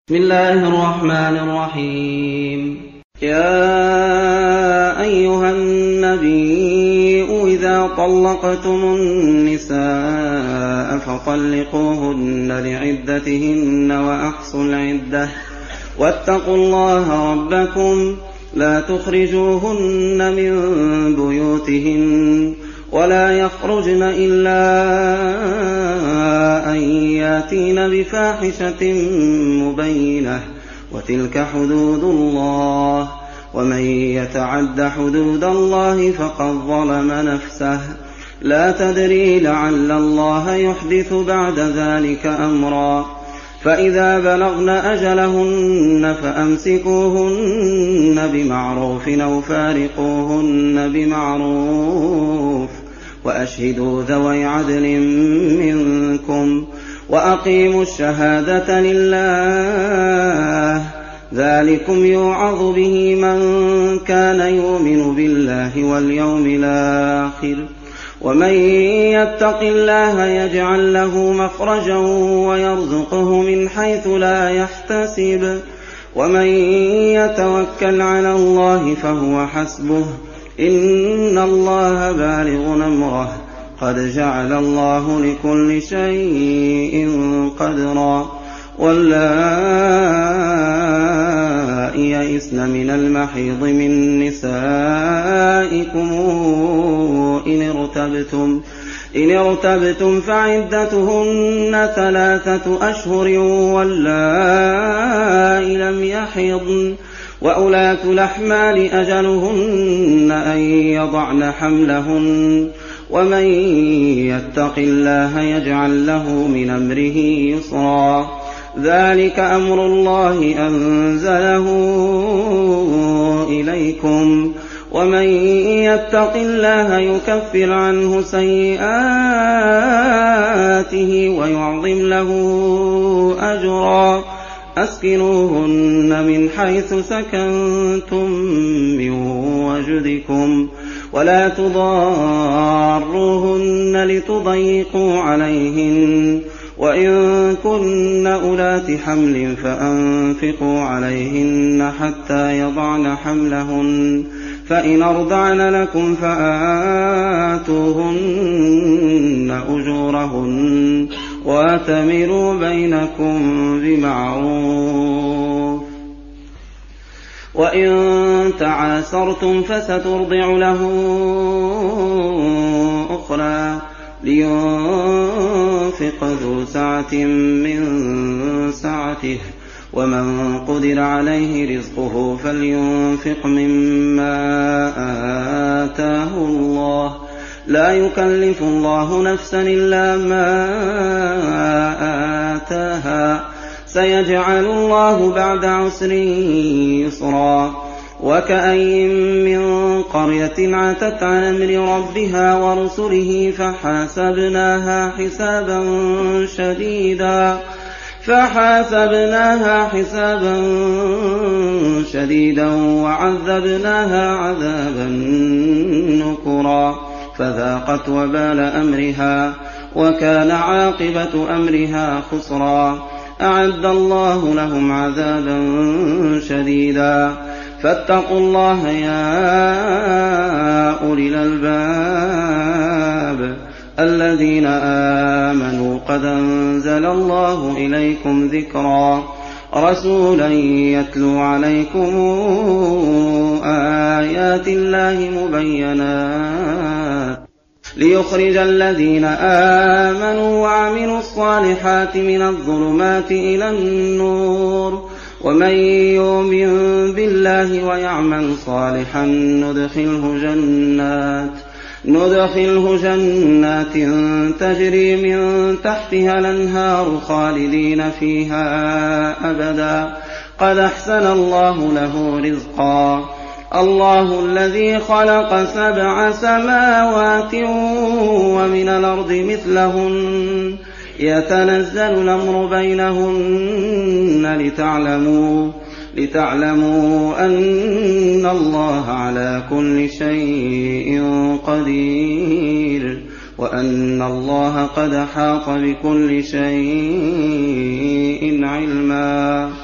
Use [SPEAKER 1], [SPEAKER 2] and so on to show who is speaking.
[SPEAKER 1] بسم الله الرحمن الرحيم. يا أيها النبي إذا طلقتم النساء فطلقوهن لعدتهن وأحصوا العدة واتقوا الله ربكم لا تخرجوهن من بيوتهن ولا يخرجن إلا أن ياتين بفاحشة مبينة وتلك حدود الله ومن يتعد حدود الله فقد ظلم نفسه لا تدري لعل الله يحدث بعد ذلك أمرا فإذا بلغن أجلهن فأمسكوهن بمعروف أو فارقوهن بمعروف وأشهدوا ذوي عدل منكم وأقيموا الشهادة لله ذلكم يوعظ به من كان يؤمن بالله واليوم الآخر ومن يتق الله يجعل له مخرجا ويرزقه من حيث لا يحتسب ومن يتوكل على الله فهو حسبه إن الله بالغ أمره قد جعل الله لكل شيء قدرا واللائي يئسن من المحيض من نسائكم إن ارتبتم فعدتهن 3 أشهر واللائي لم يحضن وأولاة الأحمال أجلهن أن يضعن حملهن ومن يتق الله يجعل له من أمره يسرا ذلك أمر الله أنزله إليكم ومن يتق الله يكفر عنه سيئاته ويعظم له أجرا أسكنوهن من حيث سكنتم من وجدكم ولا تضاروهن لتضيقوا عليهن وإن كن أولات حمل فأنفقوا عليهن حتى يضعن حملهن فإن أرضعن لكم فآتوهن أجورهن وأتمروا بينكم بمعروف وإن تعاسرتم فسترضع له أخرى لينفق ذو سعة من سعته ومن قدر عليه رزقه فلينفق مما آتاه الله لا يكلف الله نفسا إلا ما آتاها سيجعل الله بعد عسر يسرا وكأين من قرية عتت عن أمر ربها ورسله فحاسبناها حسابا شديدا وعذبناها عذابا نكرا فذاقت وبال أمرها وكان عاقبة أمرها خسرا أعد الله لهم عذابا شديدا فاتقوا الله يا أولي الألباب الذين آمنوا قد أنزل الله إليكم ذكرا رسولا يتلو عليكم آيات الله مبينات ليخرج الذين آمنوا وعملوا الصالحات من الظلمات إلى النور ومن يؤمن بالله ويعمل صالحا ندخله جنات تجري من تحتها الأنهار خالدين فيها أبدا قد أحسن الله له رزقا الله الذي خلق 7 سماوات ومن الأرض مثلهن يتنزل الأمر بينهن لتعلموا أن الله على كل شيء قدير وأن الله قد أحاط بكل شيء علما.